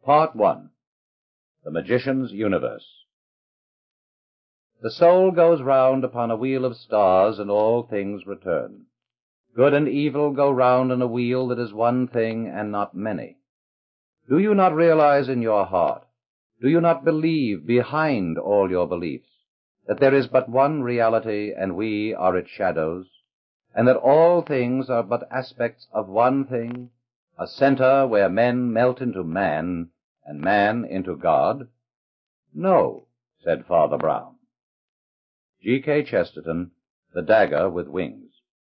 Part 1. The Magician's Universe. The soul goes round upon a wheel of stars, and all things return. Good and evil go round in a wheel that is one thing and not many. Do you not realize in your heart, do you not believe behind all your beliefs, that there is but one reality and we are its shadows, and that all things are but aspects of one thing, a center where men melt into man, and man into God? No, said Father Brown. G.K. Chesterton, The Dagger with Wings.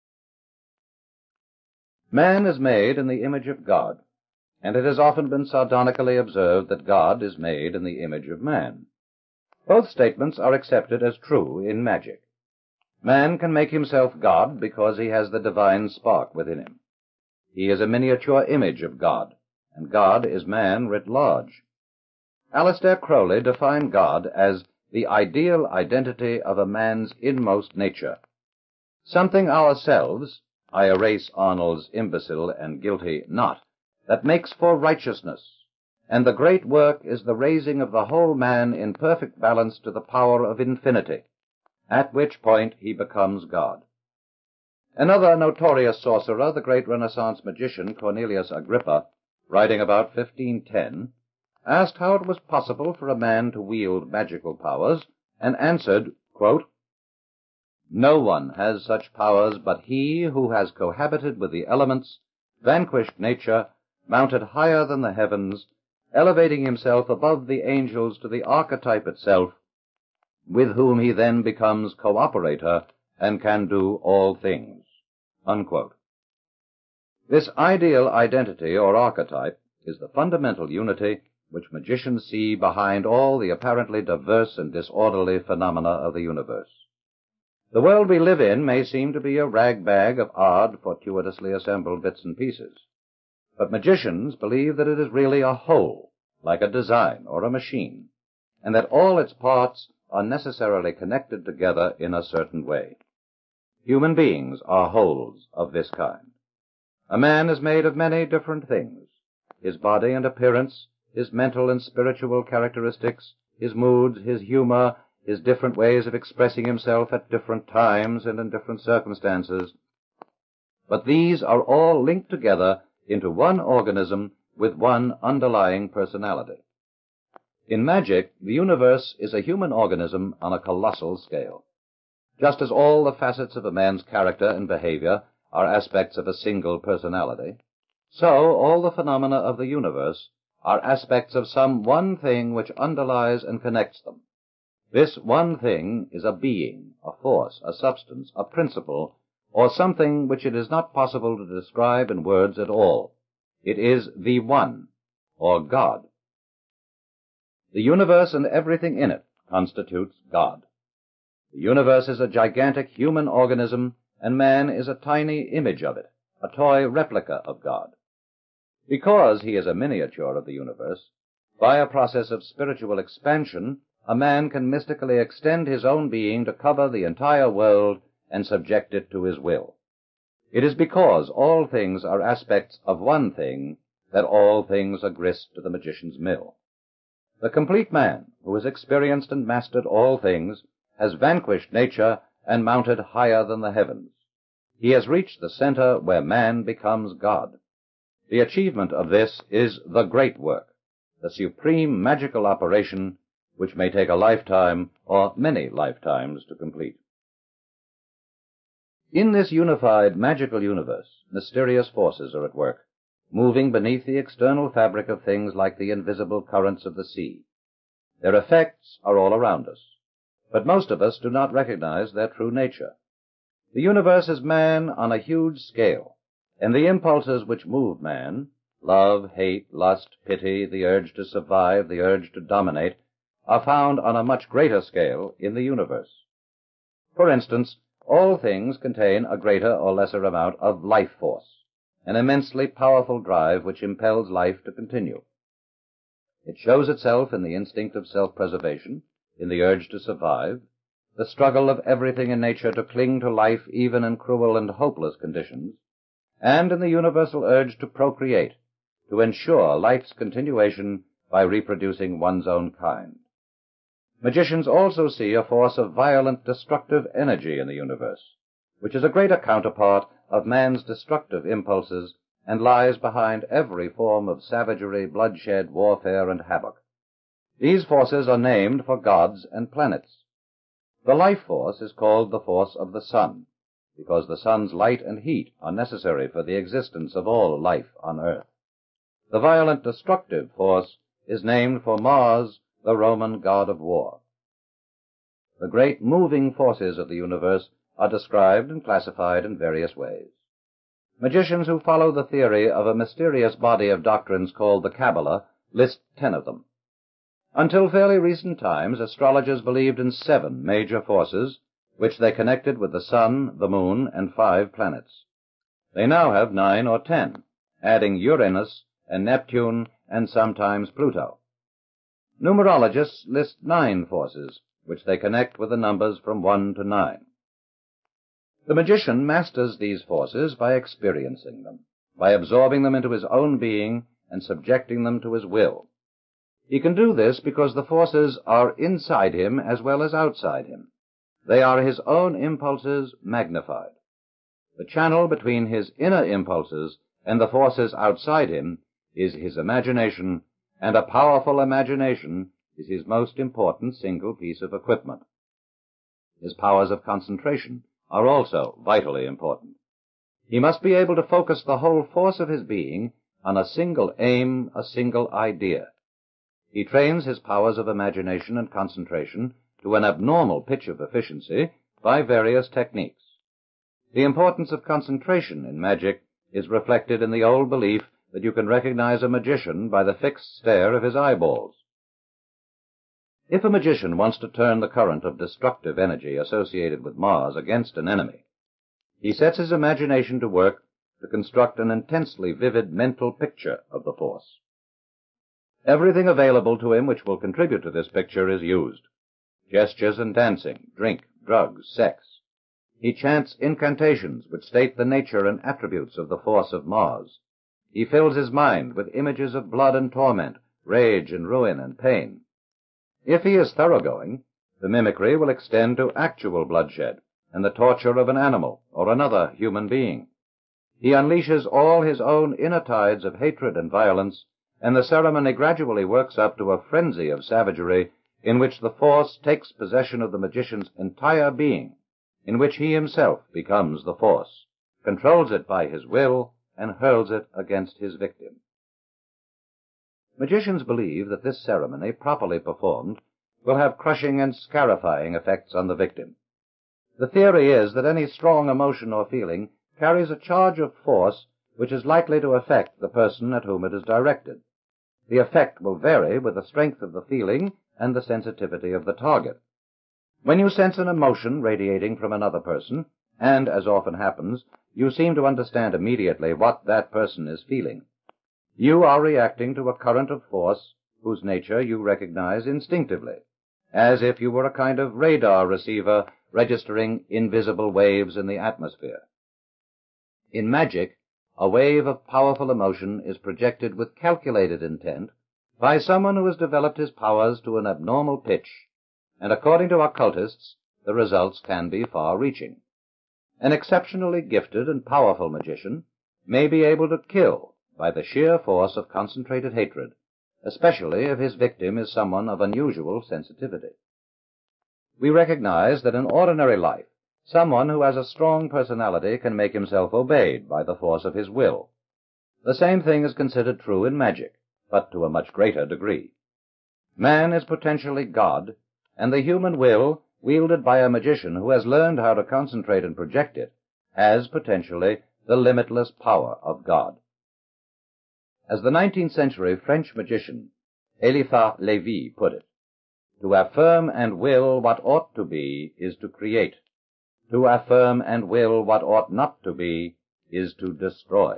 Man is made in the image of God, and it has often been sardonically observed that God is made in the image of man. Both statements are accepted as true in magic. Man can make himself God because he has the divine spark within him. He is a miniature image of God, and God is man writ large. Aleister Crowley defined God as the ideal identity of a man's inmost nature, something ourselves, I erase Arnold's imbecile and guilty not, that makes for righteousness, and the great work is the raising of the whole man in perfect balance to the power of infinity, at which point he becomes God. Another notorious sorcerer, the great Renaissance magician Cornelius Agrippa, writing about 1510, asked how it was possible for a man to wield magical powers, and answered, quote, "No one has such powers but he who has cohabited with the elements, vanquished nature, mounted higher than the heavens, elevating himself above the angels to the archetype itself, with whom he then becomes cooperator and can do all things." Unquote. This ideal identity or archetype is the fundamental unity which magicians see behind all the apparently diverse and disorderly phenomena of the universe. The world we live in may seem to be a rag-bag of odd, fortuitously assembled bits and pieces, but magicians believe that it is really a whole, like a design or a machine, and that all its parts are necessarily connected together in a certain way. Human beings are wholes of this kind. A man is made of many different things. His body and appearance, his mental and spiritual characteristics, his moods, his humor, his different ways of expressing himself at different times and in different circumstances. But these are all linked together into one organism with one underlying personality. In magic, the universe is a human organism on a colossal scale. Just as all the facets of a man's character and behavior are aspects of a single personality, so all the phenomena of the universe are aspects of some one thing which underlies and connects them. This one thing is a being, a force, a substance, a principle, or something which it is not possible to describe in words at all. It is the One, or God. The universe and everything in it constitutes God. The universe is a gigantic human organism, and man is a tiny image of it, a toy replica of God. Because he is a miniature of the universe, by a process of spiritual expansion, a man can mystically extend his own being to cover the entire world and subject it to his will. It is because all things are aspects of one thing that all things are grist to the magician's mill. The complete man, who has experienced and mastered all things, has vanquished nature and mounted higher than the heavens. He has reached the center where man becomes God. The achievement of this is the great work, the supreme magical operation which may take a lifetime or many lifetimes to complete. In this unified magical universe, mysterious forces are at work, moving beneath the external fabric of things like the invisible currents of the sea. Their effects are all around us, but most of us do not recognize their true nature. The universe is man on a huge scale, and the impulses which move man, love, hate, lust, pity, the urge to survive, the urge to dominate, are found on a much greater scale in the universe. For instance, all things contain a greater or lesser amount of life force, an immensely powerful drive which impels life to continue. It shows itself in the instinct of self-preservation, in the urge to survive, the struggle of everything in nature to cling to life even in cruel and hopeless conditions, and in the universal urge to procreate, to ensure life's continuation by reproducing one's own kind. Magicians also see a force of violent destructive energy in the universe, which is a greater counterpart of man's destructive impulses and lies behind every form of savagery, bloodshed, warfare, and havoc. These forces are named for gods and planets. The life force is called the force of the sun, because the sun's light and heat are necessary for the existence of all life on earth. The violent destructive force is named for Mars, the Roman god of war. The great moving forces of the universe are described and classified in various ways. Magicians who follow the theory of a mysterious body of doctrines called the Kabbalah list 10 of them. Until fairly recent times, astrologers believed in 7 major forces, which they connected with the sun, the moon, and 5 planets. They now have 9 or 10, adding Uranus and Neptune and sometimes Pluto. Numerologists list 9 forces, which they connect with the numbers from 1 to 9. The magician masters these forces by experiencing them, by absorbing them into his own being and subjecting them to his will. He can do this because the forces are inside him as well as outside him. They are his own impulses magnified. The channel between his inner impulses and the forces outside him is his imagination, and a powerful imagination is his most important single piece of equipment. His powers of concentration are also vitally important. He must be able to focus the whole force of his being on a single aim, a single idea. He trains his powers of imagination and concentration to an abnormal pitch of efficiency by various techniques. The importance of concentration in magic is reflected in the old belief that you can recognize a magician by the fixed stare of his eyeballs. If a magician wants to turn the current of destructive energy associated with Mars against an enemy, he sets his imagination to work to construct an intensely vivid mental picture of the force. Everything available to him which will contribute to this picture is used. Gestures and dancing, drink, drugs, sex. He chants incantations which state the nature and attributes of the force of Mars. He fills his mind with images of blood and torment, rage and ruin and pain. If he is thoroughgoing, the mimicry will extend to actual bloodshed and the torture of an animal or another human being. He unleashes all his own inner tides of hatred and violence, and the ceremony gradually works up to a frenzy of savagery in which the force takes possession of the magician's entire being, in which he himself becomes the force, controls it by his will, and hurls it against his victim. Magicians believe that this ceremony, properly performed, will have crushing and scarifying effects on the victim. The theory is that any strong emotion or feeling carries a charge of force which is likely to affect the person at whom it is directed. The effect will vary with the strength of the feeling and the sensitivity of the target. When you sense an emotion radiating from another person, and, as often happens, you seem to understand immediately what that person is feeling, you are reacting to a current of force whose nature you recognize instinctively, as if you were a kind of radar receiver registering invisible waves in the atmosphere. In magic, a wave of powerful emotion is projected with calculated intent by someone who has developed his powers to an abnormal pitch, and according to occultists, the results can be far-reaching. An exceptionally gifted and powerful magician may be able to kill by the sheer force of concentrated hatred, especially if his victim is someone of unusual sensitivity. We recognize that in ordinary life, someone who has a strong personality can make himself obeyed by the force of his will. The same thing is considered true in magic, but to a much greater degree. Man is potentially God, and the human will, wielded by a magician who has learned how to concentrate and project it, has potentially the limitless power of God. As the 19th century French magician Eliphas Lévy put it, "To affirm and will what ought to be is to create. To affirm and will what ought not to be is to destroy."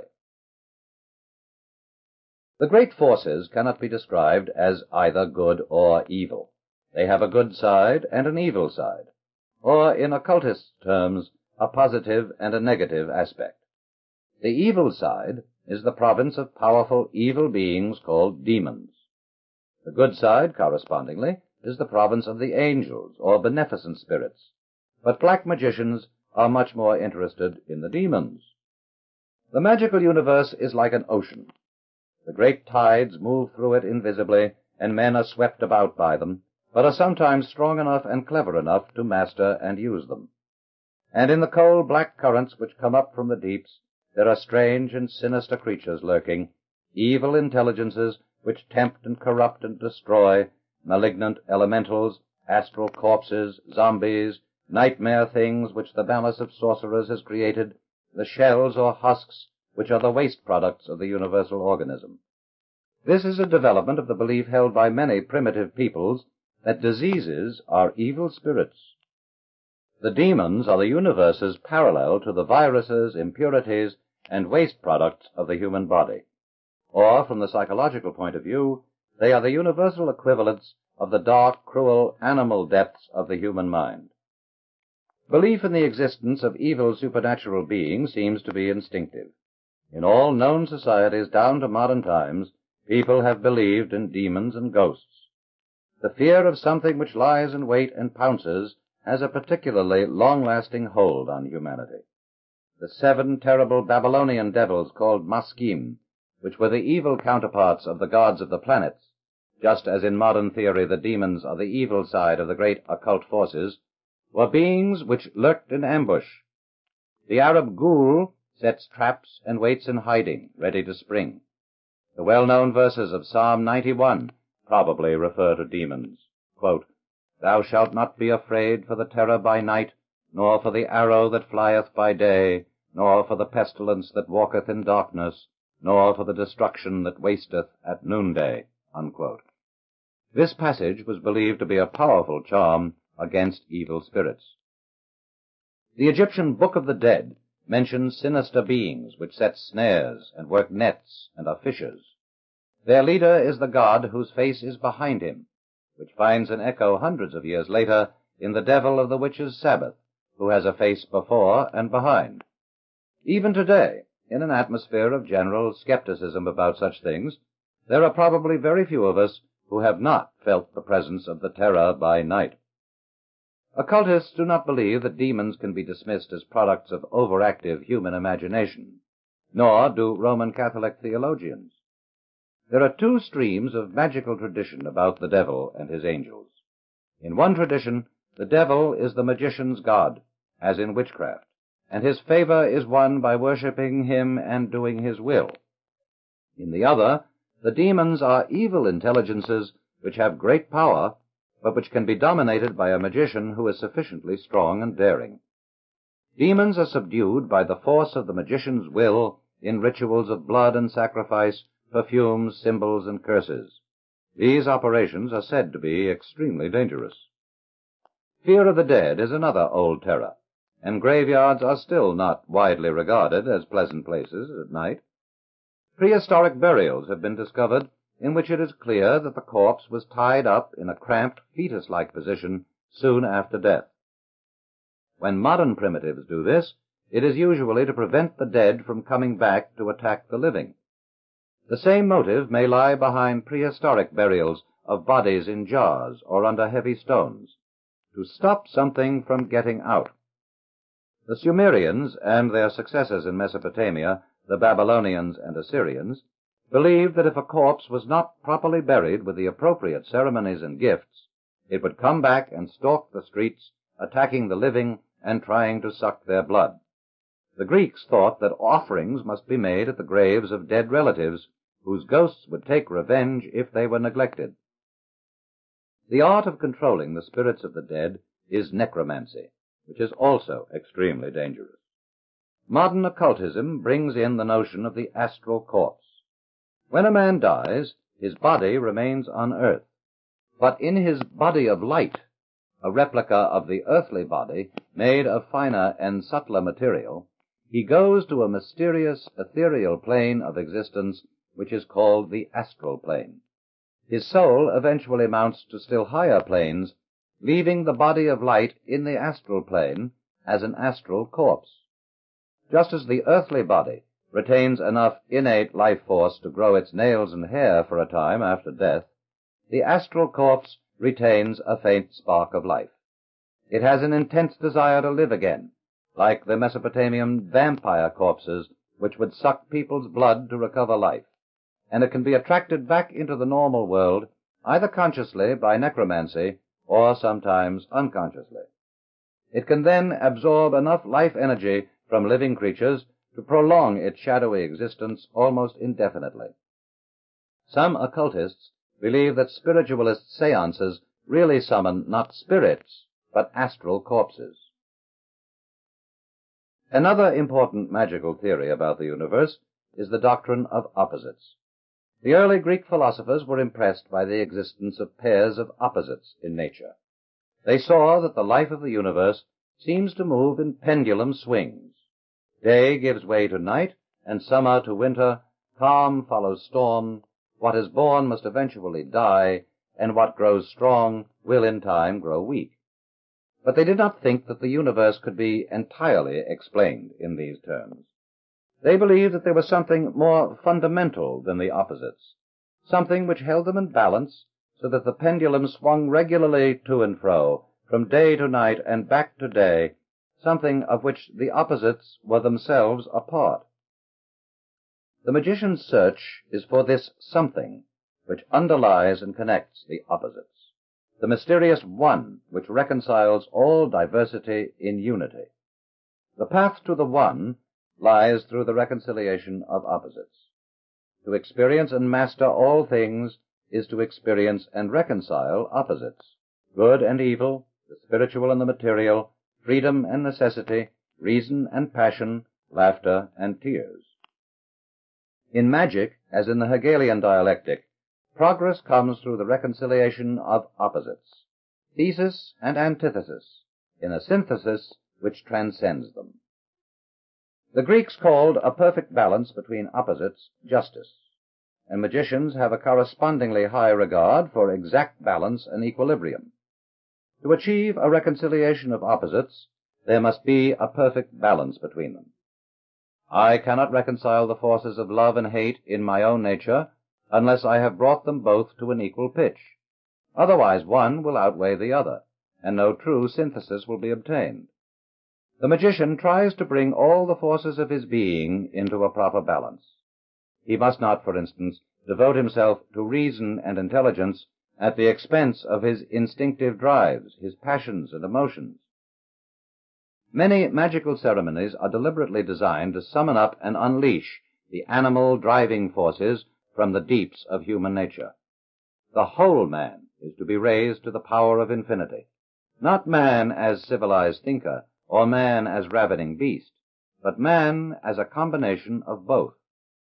The great forces cannot be described as either good or evil. They have a good side and an evil side, or, in occultist terms, a positive and a negative aspect. The evil side is the province of powerful evil beings called demons. The good side, correspondingly, is the province of the angels, or beneficent spirits, but black magicians are much more interested in the demons. The magical universe is like an ocean. The great tides move through it invisibly, and men are swept about by them, but are sometimes strong enough and clever enough to master and use them. And in the cold black currents which come up from the deeps, there are strange and sinister creatures lurking, evil intelligences which tempt and corrupt and destroy, malignant elementals, astral corpses, zombies, nightmare things which the malice of sorcerers has created, the shells or husks which are the waste products of the universal organism. This is a development of the belief held by many primitive peoples that diseases are evil spirits. The demons are the universe's parallel to the viruses, impurities, and waste products of the human body. Or, from the psychological point of view, they are the universal equivalents of the dark, cruel, animal depths of the human mind. Belief in the existence of evil supernatural beings seems to be instinctive. In all known societies down to modern times, people have believed in demons and ghosts. The fear of something which lies in wait and pounces has a particularly long-lasting hold on humanity. The 7 terrible Babylonian devils called Maskim, which were the evil counterparts of the gods of the planets, just as in modern theory the demons are the evil side of the great occult forces, were beings which lurked in ambush. The Arab ghoul sets traps and waits in hiding, ready to spring. The well-known verses of Psalm 91 probably refer to demons. Quote, "Thou shalt not be afraid for the terror by night, nor for the arrow that flieth by day, nor for the pestilence that walketh in darkness, nor for the destruction that wasteth at noonday." Unquote. This passage was believed to be a powerful charm against evil spirits. The Egyptian Book of the Dead mentions sinister beings which set snares and work nets and are fishers. Their leader is the god whose face is behind him, which finds an echo hundreds of years later in the devil of the witches' Sabbath, who has a face before and behind. Even today, in an atmosphere of general skepticism about such things, there are probably very few of us who have not felt the presence of the terror by night. Occultists do not believe that demons can be dismissed as products of overactive human imagination, nor do Roman Catholic theologians. There are 2 streams of magical tradition about the devil and his angels. In one tradition, the devil is the magician's god, as in witchcraft, and his favor is won by worshipping him and doing his will. In the other, the demons are evil intelligences which have great power, but which can be dominated by a magician who is sufficiently strong and daring. Demons are subdued by the force of the magician's will in rituals of blood and sacrifice, perfumes, symbols, and curses. These operations are said to be extremely dangerous. Fear of the dead is another old terror, and graveyards are still not widely regarded as pleasant places at night. Prehistoric burials have been discovered in which it is clear that the corpse was tied up in a cramped, fetus-like position soon after death. When modern primitives do this, it is usually to prevent the dead from coming back to attack the living. The same motive may lie behind prehistoric burials of bodies in jars or under heavy stones, to stop something from getting out. The Sumerians and their successors in Mesopotamia, the Babylonians and Assyrians, believed that if a corpse was not properly buried with the appropriate ceremonies and gifts, it would come back and stalk the streets, attacking the living and trying to suck their blood. The Greeks thought that offerings must be made at the graves of dead relatives, whose ghosts would take revenge if they were neglected. The art of controlling the spirits of the dead is necromancy, which is also extremely dangerous. Modern occultism brings in the notion of the astral corpse. When a man dies, his body remains on earth, but in his body of light, a replica of the earthly body made of finer and subtler material, he goes to a mysterious ethereal plane of existence which is called the astral plane. His soul eventually mounts to still higher planes, leaving the body of light in the astral plane as an astral corpse. Just as the earthly body retains enough innate life force to grow its nails and hair for a time after death, the astral corpse retains a faint spark of life. It has an intense desire to live again, like the Mesopotamian vampire corpses which would suck people's blood to recover life, and it can be attracted back into the normal world either consciously by necromancy or sometimes unconsciously. It can then absorb enough life energy from living creatures to prolong its shadowy existence almost indefinitely. Some occultists believe that spiritualist seances really summon not spirits, but astral corpses. Another important magical theory about the universe is the doctrine of opposites. The early Greek philosophers were impressed by the existence of pairs of opposites in nature. They saw that the life of the universe seems to move in pendulum swings. Day gives way to night, and summer to winter, calm follows storm, what is born must eventually die, and what grows strong will in time grow weak. But they did not think that the universe could be entirely explained in these terms. They believed that there was something more fundamental than the opposites, something which held them in balance so that the pendulum swung regularly to and fro, from day to night and back to day, something of which the opposites were themselves a part. The magician's search is for this something which underlies and connects the opposites, the mysterious one which reconciles all diversity in unity. The path to the one lies through the reconciliation of opposites. To experience and master all things is to experience and reconcile opposites, good and evil, the spiritual and the material, freedom and necessity, reason and passion, laughter and tears. In magic, as in the Hegelian dialectic, progress comes through the reconciliation of opposites, thesis and antithesis, in a synthesis which transcends them. The Greeks called a perfect balance between opposites justice, and magicians have a correspondingly high regard for exact balance and equilibrium. To achieve a reconciliation of opposites, there must be a perfect balance between them. I cannot reconcile the forces of love and hate in my own nature unless I have brought them both to an equal pitch. Otherwise one will outweigh the other, and no true synthesis will be obtained. The magician tries to bring all the forces of his being into a proper balance. He must not, for instance, devote himself to reason and intelligence at the expense of his instinctive drives, his passions and emotions. Many magical ceremonies are deliberately designed to summon up and unleash the animal driving forces from the deeps of human nature. The whole man is to be raised to the power of infinity, not man as civilized thinker or man as ravening beast, but man as a combination of both.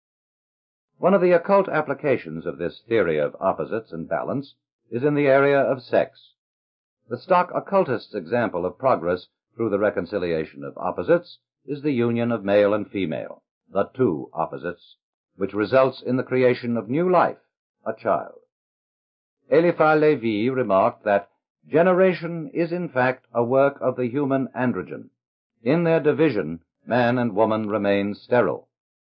One of the occult applications of this theory of opposites and balance is in the area of sex. The stock occultist's example of progress through the reconciliation of opposites is the union of male and female, the two opposites, which results in the creation of new life, a child. Eliphas Levi remarked that generation is in fact a work of the human androgen. In their division, man and woman remain sterile.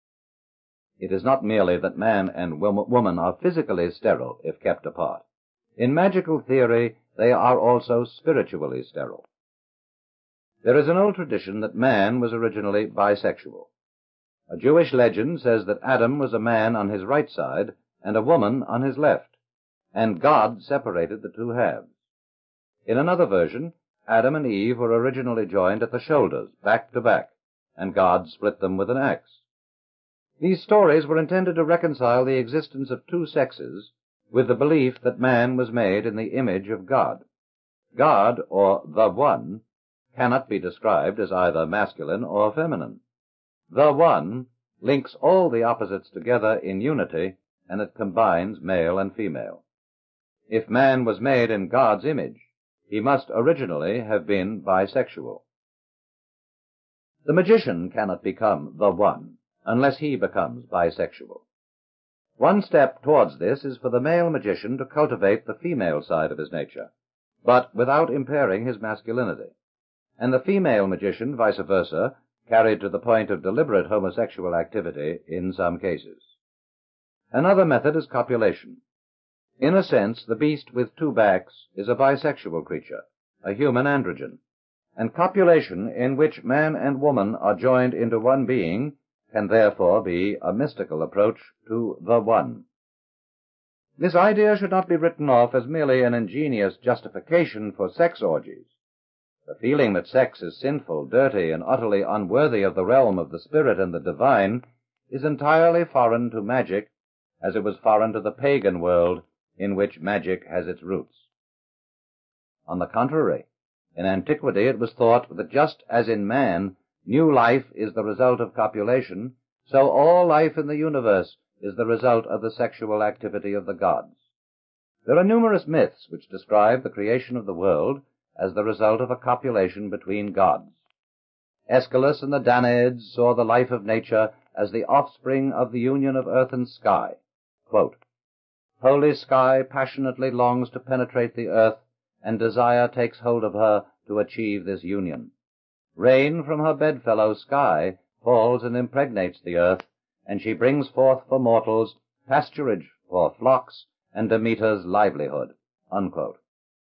It is not merely that man and woman are physically sterile if kept apart. In magical theory, they are also spiritually sterile. There is an old tradition that man was originally bisexual. A Jewish legend says that Adam was a man on his right side and a woman on his left, and God separated the two halves. In another version, Adam and Eve were originally joined at the shoulders, back to back, and God split them with an axe. These stories were intended to reconcile the existence of two sexes with the belief that man was made in the image of God. God, or the One, cannot be described as either masculine or feminine. The One links all the opposites together in unity, and it combines male and female. If man was made in God's image, he must originally have been bisexual. The magician cannot become the One unless he becomes bisexual. One step towards this is for the male magician to cultivate the female side of his nature, but without impairing his masculinity, and the female magician, vice versa, carried to the point of deliberate homosexual activity in some cases. Another method is copulation. In a sense, the beast with two backs is a bisexual creature, a human androgen, and copulation in which man and woman are joined into one being can therefore be a mystical approach to the One. This idea should not be written off as merely an ingenious justification for sex orgies. The feeling that sex is sinful, dirty, and utterly unworthy of the realm of the spirit and the divine is entirely foreign to magic, as it was foreign to the pagan world in which magic has its roots. On the contrary, in antiquity it was thought that just as in man new life is the result of copulation, so all life in the universe is the result of the sexual activity of the gods. There are numerous myths which describe the creation of the world as the result of a copulation between gods. Aeschylus and the Danaids saw the life of nature as the offspring of the union of earth and sky. Quote, "Holy sky passionately longs to penetrate the earth, and desire takes hold of her to achieve this union. Rain from her bedfellow sky falls and impregnates the earth, and she brings forth for mortals pasturage for flocks and Demeter's livelihood." Unquote.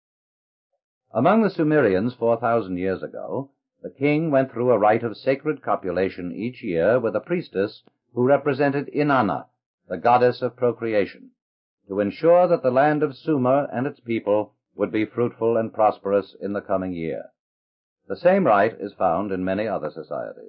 Among the Sumerians 4,000 years ago, the king went through a rite of sacred copulation each year with a priestess who represented Inanna, the goddess of procreation, to ensure that the land of Sumer and its people would be fruitful and prosperous in the coming year. The same rite is found in many other societies.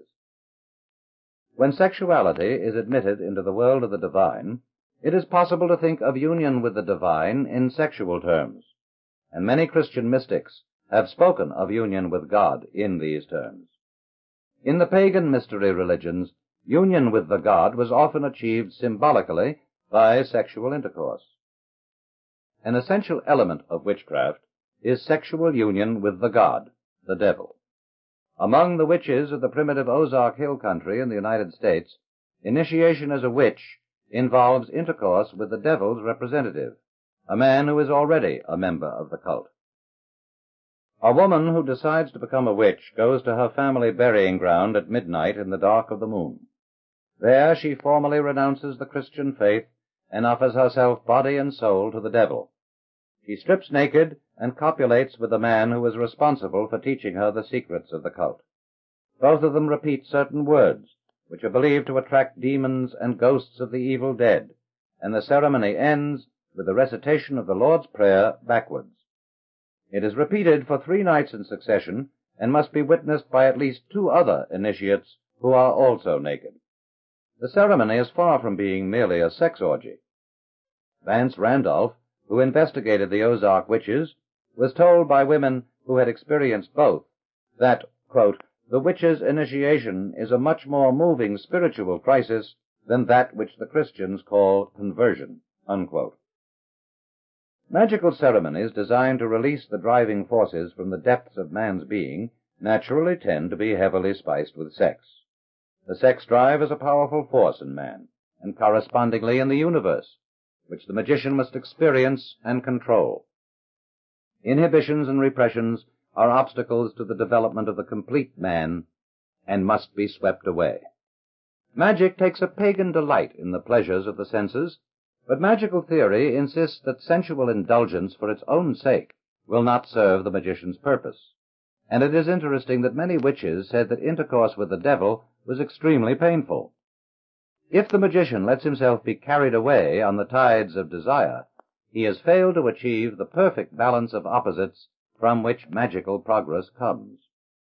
When sexuality is admitted into the world of the divine, it is possible to think of union with the divine in sexual terms, and many Christian mystics have spoken of union with God in these terms. In the pagan mystery religions, union with the god was often achieved symbolically by sexual intercourse. An essential element of witchcraft is sexual union with the god, the devil. Among the witches of the primitive Ozark Hill country in the United States, initiation as a witch involves intercourse with the devil's representative, a man who is already a member of the cult. A woman who decides to become a witch goes to her family burying ground at midnight in the dark of the moon. There she formally renounces the Christian faith and offers herself body and soul to the devil. She strips naked and copulates with the man who is responsible for teaching her the secrets of the cult. Both of them repeat certain words, which are believed to attract demons and ghosts of the evil dead, and the ceremony ends with the recitation of the Lord's Prayer backwards. It is repeated for 3 nights in succession, and must be witnessed by at least 2 other initiates who are also naked. The ceremony is far from being merely a sex orgy. Vance Randolph, who investigated the Ozark witches, was told by women who had experienced both that, quote, "the witch's initiation is a much more moving spiritual crisis than that which the Christians call conversion." Unquote. Magical ceremonies designed to release the driving forces from the depths of man's being naturally tend to be heavily spiced with sex. The sex drive is a powerful force in man, and correspondingly in the universe, which the magician must experience and control. Inhibitions and repressions are obstacles to the development of the complete man, and must be swept away. Magic takes a pagan delight in the pleasures of the senses, but magical theory insists that sensual indulgence for its own sake will not serve the magician's purpose, and it is interesting that many witches said that intercourse with the devil was extremely painful. If the magician lets himself be carried away on the tides of desire, he has failed to achieve the perfect balance of opposites from which magical progress comes.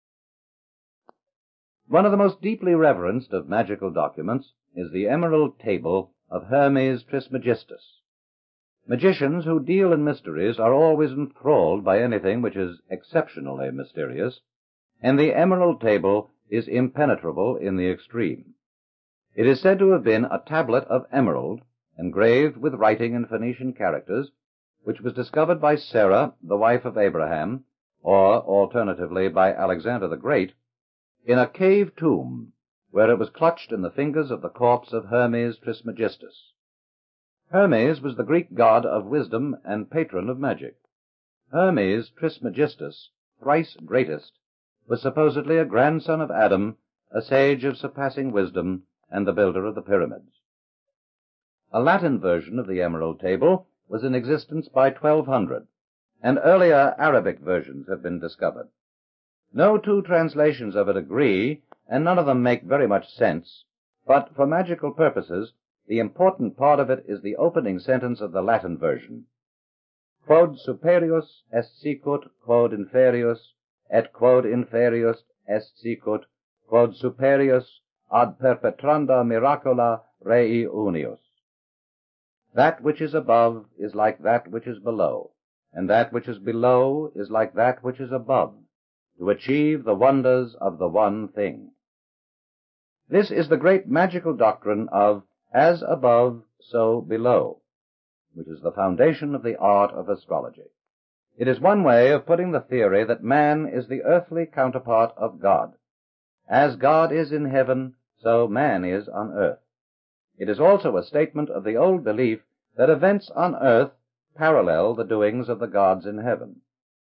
One of the most deeply reverenced of magical documents is the Emerald Table of Hermes Trismegistus. Magicians who deal in mysteries are always enthralled by anything which is exceptionally mysterious, and the Emerald Table is impenetrable in the extreme. It is said to have been a tablet of emerald, engraved with writing in Phoenician characters, which was discovered by Sarah, the wife of Abraham, or alternatively by Alexander the Great, in a cave tomb, where it was clutched in the fingers of the corpse of Hermes Trismegistus. Hermes was the Greek god of wisdom and patron of magic. Hermes Trismegistus, thrice greatest, was supposedly a grandson of Adam, a sage of surpassing wisdom, and the builder of the pyramids. A Latin version of the Emerald Table was in existence by 1200, and earlier Arabic versions have been discovered. No two translations of it agree, and none of them make very much sense, but for magical purposes, the important part of it is the opening sentence of the Latin version. Quod superius est sicut, quod inferius, et quod inferius est sicut, quod superius ad perpetranda miracula rei unius. That which is above is like that which is below, and that which is below is like that which is above, to achieve the wonders of the one thing. This is the great magical doctrine of as above, so below, which is the foundation of the art of astrology. It is one way of putting the theory that man is the earthly counterpart of God. As God is in heaven, so man is on earth. It is also a statement of the old belief that events on earth parallel the doings of the gods in heaven.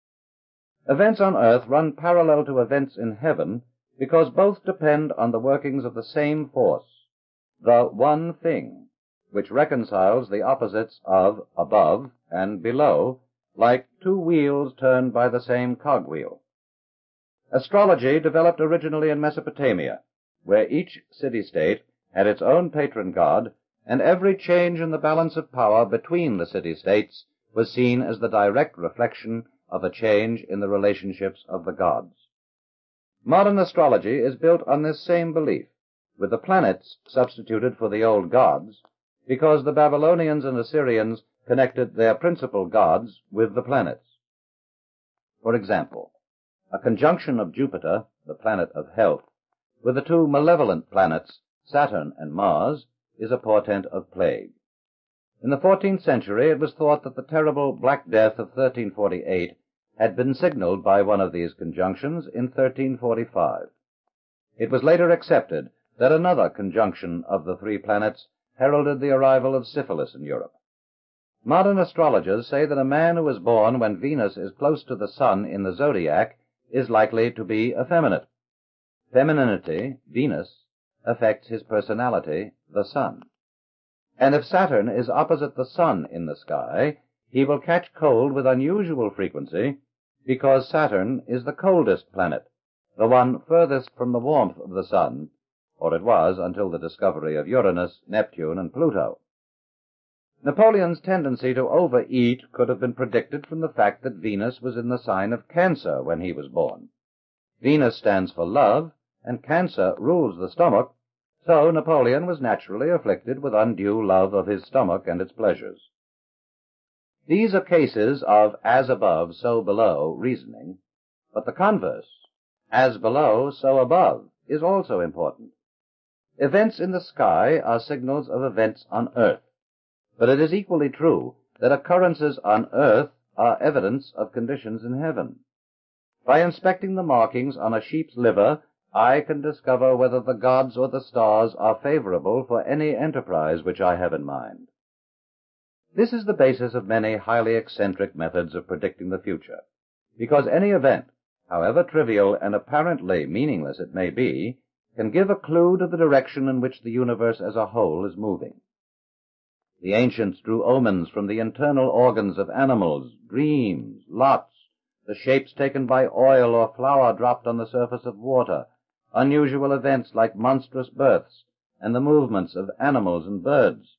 Events on earth run parallel to events in heaven because both depend on the workings of the same force, the one thing, which reconciles the opposites of above and below, like two wheels turned by the same cogwheel. Astrology developed originally in Mesopotamia, where each city-state had its own patron god, and every change in the balance of power between the city-states was seen as the direct reflection of a change in the relationships of the gods. Modern astrology is built on this same belief, with the planets substituted for the old gods, because the Babylonians and Assyrians connected their principal gods with the planets. For example, a conjunction of Jupiter, the planet of health, with the two malevolent planets, Saturn and Mars, is a portent of plague. In the 14th century, it was thought that the terrible Black Death of 1348 had been signaled by one of these conjunctions in 1345. It was later accepted that another conjunction of the three planets heralded the arrival of syphilis in Europe. Modern astrologers say that a man who is born when Venus is close to the Sun in the zodiac is likely to be effeminate. Femininity, Venus, affects his personality, the Sun. And if Saturn is opposite the Sun in the sky, he will catch cold with unusual frequency because Saturn is the coldest planet, the one furthest from the warmth of the Sun, or it was until the discovery of Uranus, Neptune, and Pluto. Napoleon's tendency to overeat could have been predicted from the fact that Venus was in the sign of Cancer when he was born. Venus stands for love, and Cancer rules the stomach, so Napoleon was naturally afflicted with undue love of his stomach and its pleasures. These are cases of as above, so below reasoning, but the converse, as below, so above, is also important. Events in the sky are signals of events on earth, but it is equally true that occurrences on earth are evidence of conditions in heaven. By inspecting the markings on a sheep's liver, I can discover whether the gods or the stars are favorable for any enterprise which I have in mind. This is the basis of many highly eccentric methods of predicting the future, because any event, however trivial and apparently meaningless it may be, can give a clue to the direction in which the universe as a whole is moving. The ancients drew omens from the internal organs of animals, dreams, lots, the shapes taken by oil or flour dropped on the surface of water, unusual events like monstrous births, and the movements of animals and birds.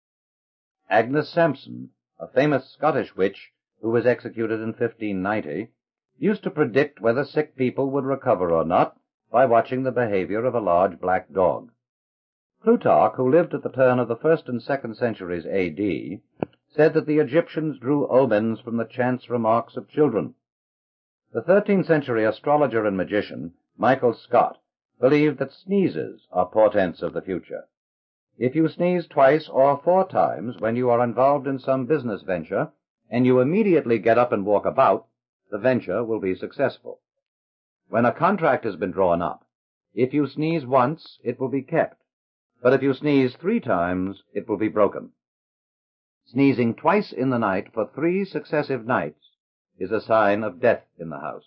Agnes Sampson, a famous Scottish witch who was executed in 1590, used to predict whether sick people would recover or not by watching the behavior of a large black dog. Plutarch, who lived at the turn of the 1st and 2nd centuries A.D., said that the Egyptians drew omens from the chance remarks of children. The 13th century astrologer and magician, Michael Scott, believed that sneezes are portents of the future. If you sneeze twice or 4 times when you are involved in some business venture, and you immediately get up and walk about, the venture will be successful. When a contract has been drawn up, if you sneeze once, it will be kept, but if you sneeze 3 times, it will be broken. Sneezing twice in the night for 3 successive nights is a sign of death in the house.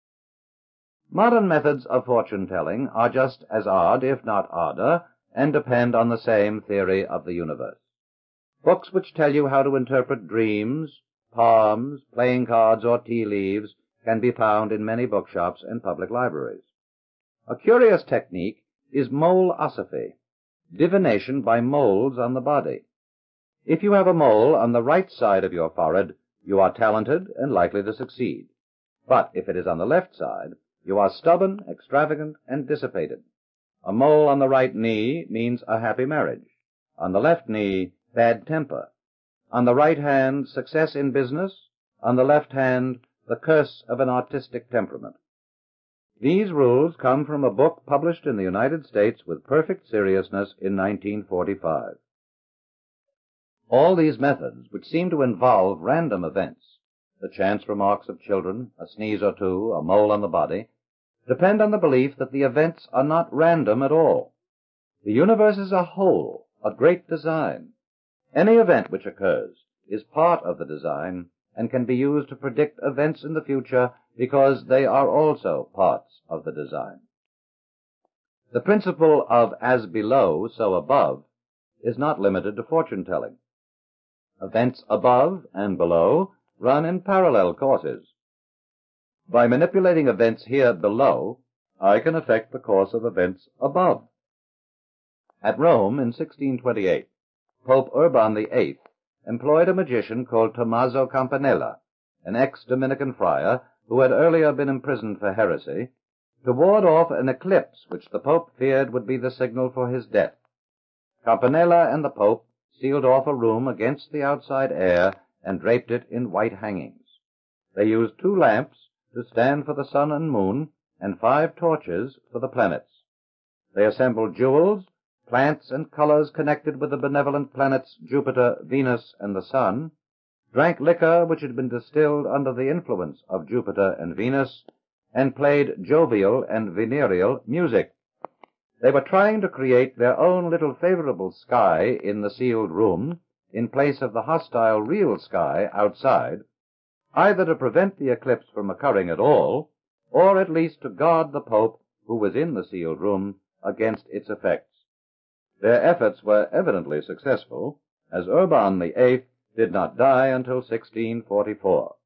Modern methods of fortune-telling are just as odd, if not odder, and depend on the same theory of the universe. Books which tell you how to interpret dreams, palms, playing cards, or tea leaves can be found in many bookshops and public libraries. A curious technique is mole-osophy, divination by moles on the body. If you have a mole on the right side of your forehead, you are talented and likely to succeed. But if it is on the left side, you are stubborn, extravagant, and dissipated. A mole on the right knee means a happy marriage. On the left knee, bad temper. On the right hand, success in business. On the left hand, the curse of an artistic temperament. These rules come from a book published in the United States with perfect seriousness in 1945. All these methods, which seem to involve random events, the chance remarks of children, a sneeze or two, a mole on the body, depend on the belief that the events are not random at all. The universe is a whole, a great design. Any event which occurs is part of the design and can be used to predict events in the future because they are also parts of the design. The principle of as below, so above is not limited to fortune-telling. Events above and below run in parallel courses. By manipulating events here below, I can affect the course of events above. At Rome in 1628, Pope Urban VIII employed a magician called Tommaso Campanella, an ex-Dominican friar who had earlier been imprisoned for heresy, to ward off an eclipse which the Pope feared would be the signal for his death. Campanella and the Pope sealed off a room against the outside air and draped it in white hangings. They used 2 lamps to stand for the sun and moon and 5 torches for the planets. They assembled jewels, plants, and colors connected with the benevolent planets Jupiter, Venus, and the sun, drank liquor which had been distilled under the influence of Jupiter and Venus, and played jovial and venereal music. They were trying to create their own little favorable sky in the sealed room in place of the hostile real sky outside, either to prevent the eclipse from occurring at all, or at least to guard the Pope, who was in the sealed room, against its effects. Their efforts were evidently successful, as Urban VIII did not die until 1644.